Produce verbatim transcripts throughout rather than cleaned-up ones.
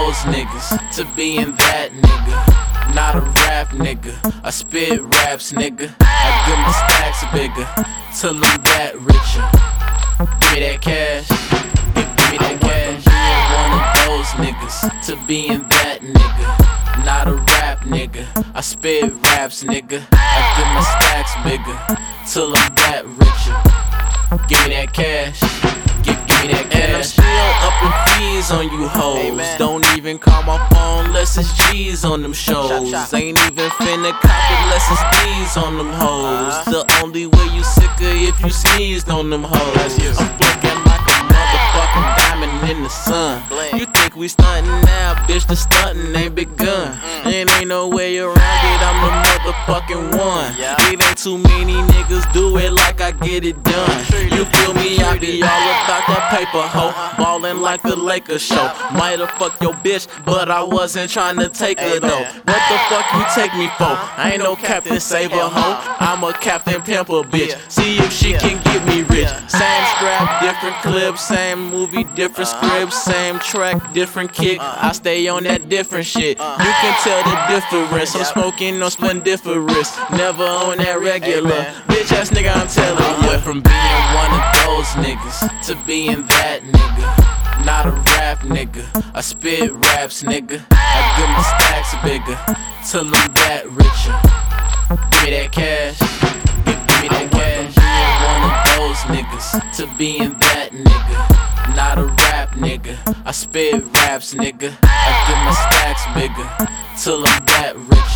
those niggas to being that nigga. Not a rap nigga, I spit raps nigga. I get my stacks bigger till I'm that richer. Give me that cash, give, give me that cash. Being one of those niggas to being that nigga. Not a rap nigga, I spit raps nigga. I get my stacks bigger till I'm that richer. Give me that cash, give, give me that cash. And I'm still up in fees on you hoes. Amen. Don't even call my phone unless it's G's on them shows. Shot, shot. Ain't even finna cop it unless it's D's on them hoes. Uh-huh. The only way you sicker if you sneezed on them hoes. I'm looking like a motherfucking diamond in the sun. You think we stuntin' now, bitch, the stuntin' ain't begun. Mm. And ain't no way around it, I'm the motherfucking one. Yeah. It ain't too many niggas do it like I get it done. You feel me? I be all about that paper, ho. Ballin' like the Lakers show. Might've fucked your bitch, but I wasn't tryna take her though. What the fuck you take me for? I ain't no Captain Saver, ho. I'm a Captain Pimper, bitch. See if she can get me rich. Same strap, different clip, same movie, different script, same track, different kick. I stay on that different shit. You can tell the difference. I'm smoking on splendiferous, never on that regular. Bitch ass nigga, I'm telling you. I went from being one of those niggas to being that nigga. Not a rap nigga, I spit raps nigga. I get my stacks bigger till I'm that richer. Give me that cash, give, give me that cash. Being one of those niggas to being that nigga. Not a rap nigga, I spit raps nigga. I get my stacks bigger till I'm that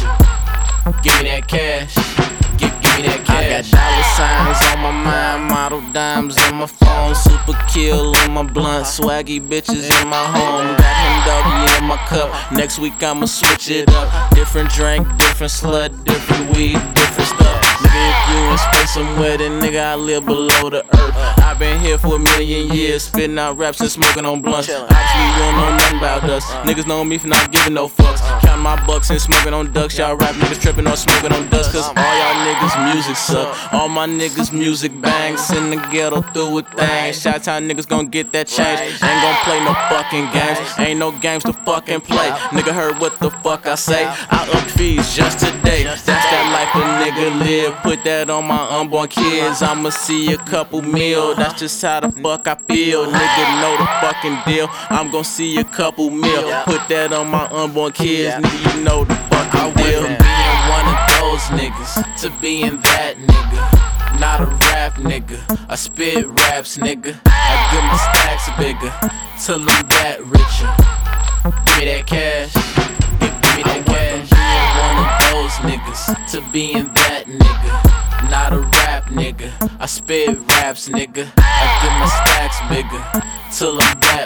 richer. Give me that cash, give, give me that cash. I got dollar signs on my mind, model dimes on my phone, super kill on my blunt, swaggy bitches in my home. Got him doggy in my cup, next week I'ma switch it up. Different drink, different slut, different weed, different stuff. Nigga, if you in space somewhere, then nigga I live below the earth. I been here for a million years, spitting out raps and smoking on blunts. Obviously you don't know nothing about us. Niggas know me for not giving no fucks. Counting my bucks and smoking on ducks. Y'all rap niggas tripping on smoking on dust. Cause all y'all niggas music suck. All my niggas music bangs. In the ghetto through a thing. Shot-town niggas gon' get that change. Ain't gon' play no fucking games. Ain't no games to fucking play. Nigga heard what the fuck I say. I up fees just today. That's that life a nigga live. Put that on my unborn kids. I'ma see a couple meal. That's just how the fuck I feel. Nigga know the fucking deal. I'm gon' see a couple meal. Put that on my unborn kids. Nigga, you know the fucking deal. From being one of those niggas to being that nigga. Not a rap nigga, I spit raps nigga. I get my stacks bigger till I'm that richer. Give me that cash, give, give me that cash. Being one of those niggas to being that nigga. Not a rap nigga, I spit raps nigga. I get my stacks bigger till I'm that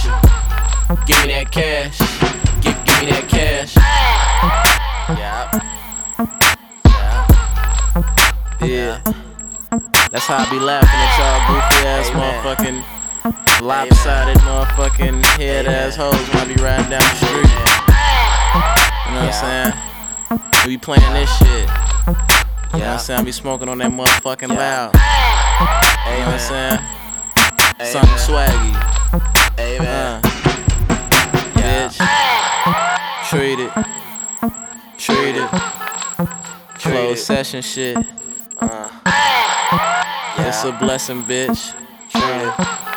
richer. Give me that cash, give, give me that cash. Yeah. Yeah. Yeah. That's how I be laughing at y'all goofy ass motherfucking lopsided motherfucking head ass hoes when I be riding down the street. You know what I'm saying? We be playing this shit. You know what I'm saying? I be smoking on that motherfucking loud. You know what I'm saying? Something swaggy. Uh, bitch. Treat it. Treat it. Closed session shit. Uh, it's a blessing, bitch. Treat it.